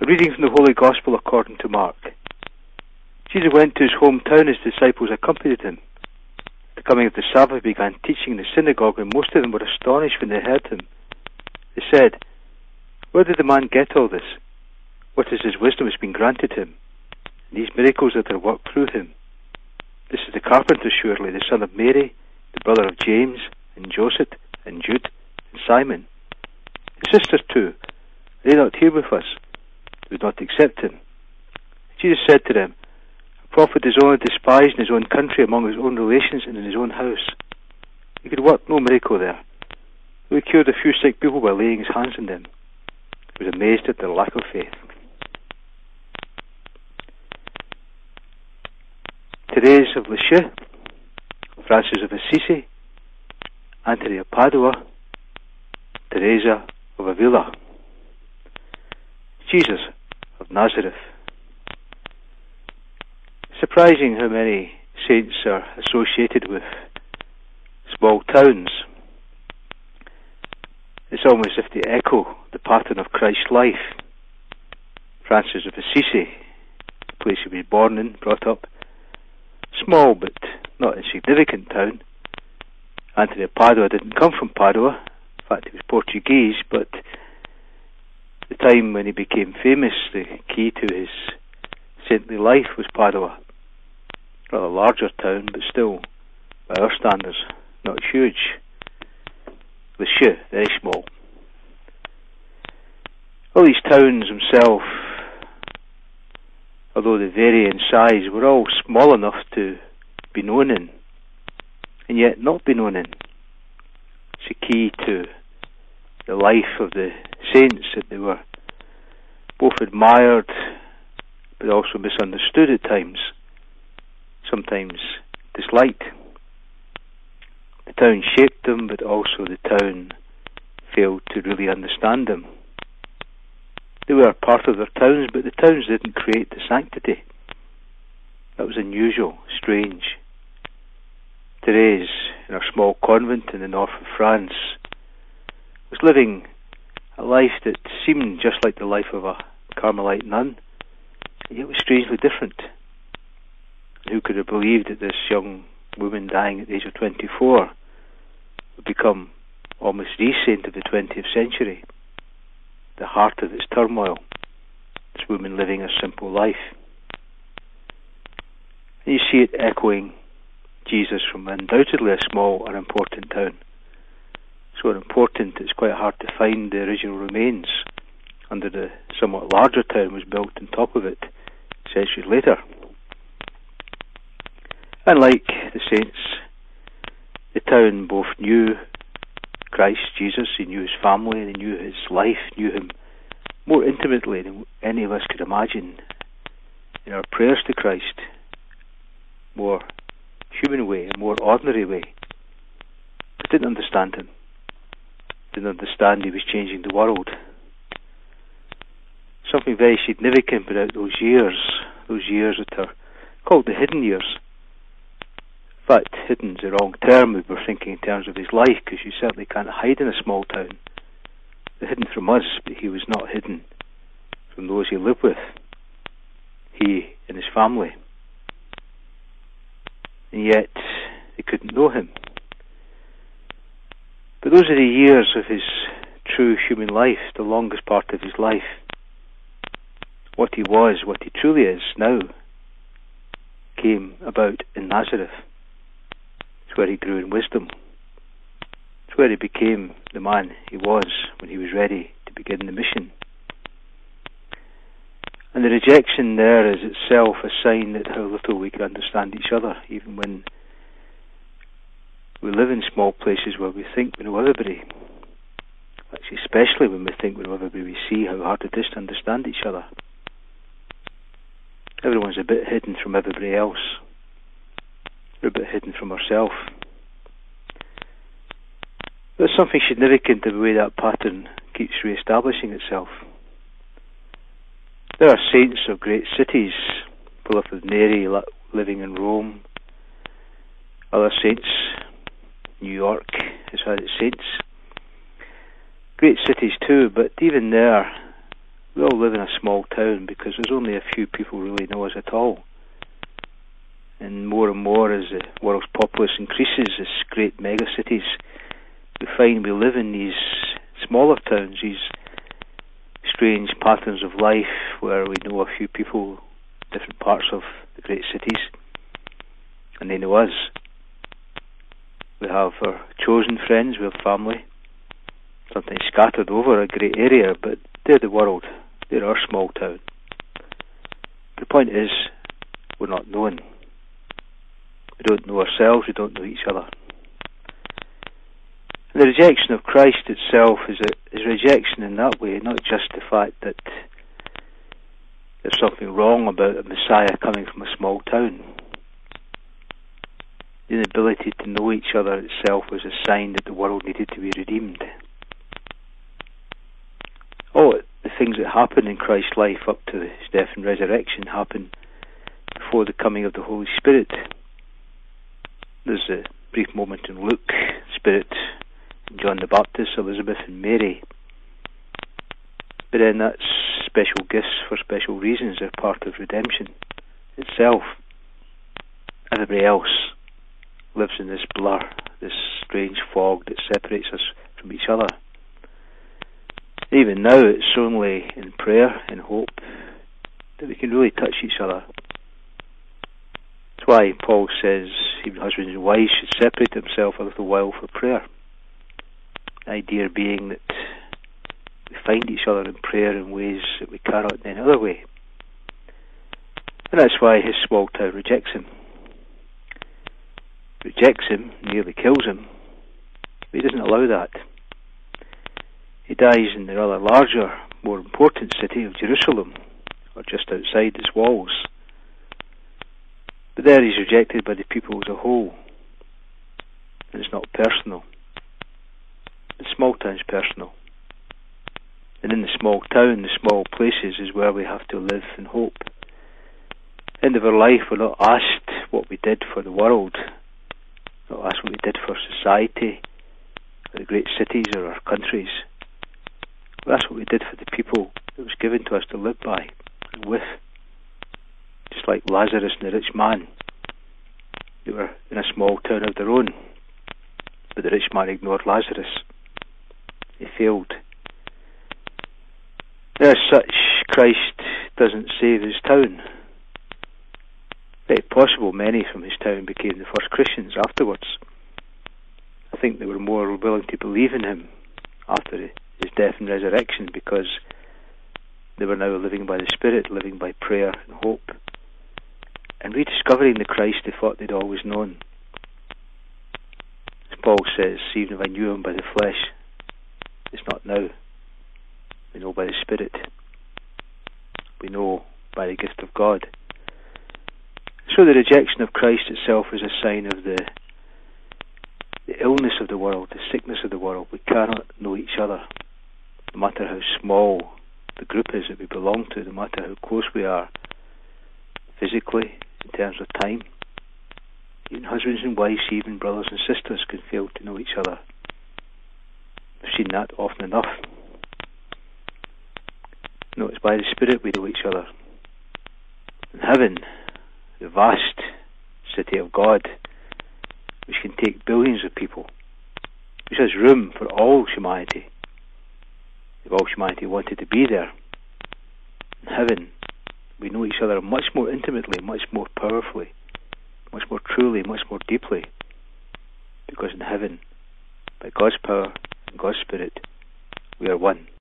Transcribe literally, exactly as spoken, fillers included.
A reading from the Holy Gospel according to Mark. Jesus went to his hometown. His disciples accompanied him. At the coming of the Sabbath, he began teaching in the synagogue, and most of them were astonished when they heard him. They said, "Where did the man get all this? What is his wisdom has been granted him? And these miracles that are worked through him? This is the carpenter, surely, the son of Mary, the brother of James, and Joseph, and Jude, and Simon. His sisters too, are they not here with us? They would not accept him." Jesus said to them, "A prophet is only despised in his own country, among his own relations, and in his own house." He could work no miracle there. He cured a few sick people by laying his hands on them. He was amazed at their lack of faith. Therese of Lisieux, Francis of Assisi, Anthony of Padua, Teresa of Avila. Jesus of Nazareth. Surprising how many saints are associated with small towns. It's almost as if they echo the pattern of Christ's life. Francis of Assisi, the place he was born in, brought up, small but not insignificant town. Anthony of Padua didn't come from Padua. In fact, he was Portuguese, but the time when he became famous, the key to his saintly life was Padua. Rather larger town, but still, by our standards, not huge. Lisieux, very small. All these towns themselves, although they vary in size, were all small enough to be known in, and yet not be known in. It's a key to the life of the saints, that they were both admired but also misunderstood at times, sometimes disliked. The town shaped them, but also the town failed to really understand them. They were part of their towns, but the towns didn't create the sanctity. That was unusual, strange. Therese, in her small convent in the north of France, was living a life that seemed just like the life of a Carmelite nun, and yet was strangely different. And who could have believed that this young woman dying at the age of twenty-four would become almost the saint of the twentieth century, the heart of its turmoil, this woman living a simple life. And you see it echoing Jesus from undoubtedly a small, unimportant town. So important it's quite hard to find the original remains under the somewhat larger town was built on top of it centuries later. And like the saints, the town both knew Christ Jesus, he knew his family, they knew his life, knew him more intimately than any of us could imagine in our prayers to Christ, more human way, a more ordinary way. But didn't understand him. Didn't understand he was changing the world. Something very significant about those years, those years that are called the hidden years. In fact, hidden is the wrong term if we're thinking in terms of his life, because you certainly can't hide in a small town. They're hidden from us, but he was not hidden from those he lived with, he and his family. And yet, they couldn't know him. But those are the years of his true human life, the longest part of his life. What he was, what he truly is now, came about in Nazareth. It's where he grew in wisdom. It's where he became the man he was when he was ready to begin the mission. And the rejection there is itself a sign that how little we can understand each other, even when we live in small places where we think we know everybody. Actually, especially when we think we know everybody, we see how hard it is to understand each other. Everyone's a bit hidden from everybody else. We're a bit hidden from ourselves. There's something significant in the way that pattern keeps re-establishing itself. There are saints of great cities, Philip of Neri living in Rome. Other saints, New York has had its saints. Great cities too, but even there, We all live in a small town because there's only a few people who really know us at all. And more and more as the world's populace increases, as great megacities, we find we live in these smaller towns, these strange patterns of life where we know a few people, different parts of the great cities, and they know us. We have our chosen friends, we have family, sometimes scattered over a great area, but they're the world, they're our small town. The point is, we're not known. We don't know ourselves, we don't know each other. And the rejection of Christ itself is a is rejection in that way, not just the fact that there's something wrong about a Messiah coming from a small town. The inability to know each other itself was a sign that the world needed to be redeemed. All the things that happened in Christ's life up to his death and resurrection happened before the coming of the Holy Spirit. There's a brief moment in Luke, Spirit, John the Baptist, Elizabeth and Mary. But then that's special gifts for special reasons. They're part of redemption itself. Everybody else lives in this blur, this strange fog that separates us from each other. Even now it's only in prayer and hope that we can really touch each other. That's why Paul says even husbands and wives should separate themselves a little while for prayer. The idea being that we find each other in prayer in ways that we cannot in any other way. And that's why his small town rejects him. Rejects him, nearly kills him, but he doesn't allow that. He dies in the rather larger, more important city of Jerusalem, or just outside its walls. But there he's rejected by the people as a whole. And it's not personal. The small town's personal. And in the small town, the small places, is where we have to live and hope. End of our life, we're not asked what we did for the world, not asked what we did for society, or the great cities or our countries. That's what we did for the people that was given to us to live by and with. Just like Lazarus and the rich man. They were in a small town of their own, but the rich man ignored Lazarus. He failed. As such, Christ doesn't save his town. Very possible many from his town became the first Christians afterwards. I think they were more willing to believe in him after his death and resurrection because they were now living by the Spirit, living by prayer and hope, and rediscovering the Christ they thought they'd always known. As Paul says, even if I knew him by the flesh, it's not now. We know by the Spirit. We know by the gift of God. So the rejection of Christ itself is a sign of the, the illness of the world, the sickness of the world. We cannot know each other, no matter how small the group is that we belong to, no matter how close we are physically, in terms of time. Even husbands and wives, even brothers and sisters, can fail to know each other. We've seen that often enough. No, it's by the Spirit we know each other. In heaven, the vast city of God, which can take billions of people, which has room for all humanity, if all humanity wanted to be there. In heaven, we know each other much more intimately, much more powerfully, much more truly, much more deeply, because in heaven, by God's power and God's Spirit, we are one.